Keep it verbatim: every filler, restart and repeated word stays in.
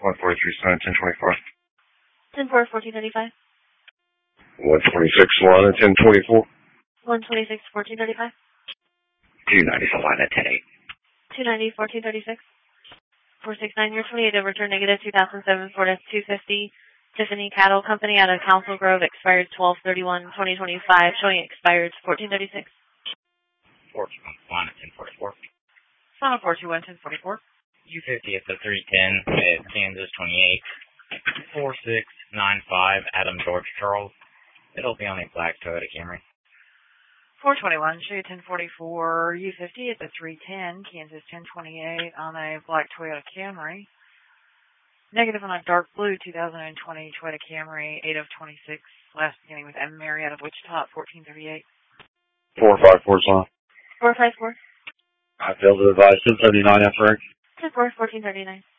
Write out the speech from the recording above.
one forty-three, Solana ten twenty-four. ten four, fourteen ninety-five. one twenty-six, Solana ten twenty-four. one twenty-six, fourteen thirty-five. two ninety, Solana ten eight. two ninety, fourteen thirty-six. four sixty-nine, year twenty-eight, of return negative two thousand seven Ford F two fifty. Tiffany Cattle Company out of Council Grove, expired twelve thirty-one twenty twenty-five, showing expired fourteen thirty-six. four two one, Solana ten forty-four. Solana four two one, ten forty-four. U fifty at the three ten at Kansas twenty-eight. four six nine five, Adam George Charles. It'll be on a black Toyota Camry. four twenty-one, Shea ten forty-four, U fifty at the three ten, Kansas ten twenty-eight on a black Toyota Camry. Negative on a dark blue two thousand twenty Toyota Camry, eight of twenty-six, last beginning with M. Mary out of Wichita, fourteen thirty-eight. four five four, Solana. four five four. I failed to advise ten thirty-nine after. ten four, fourteen thirty-nine.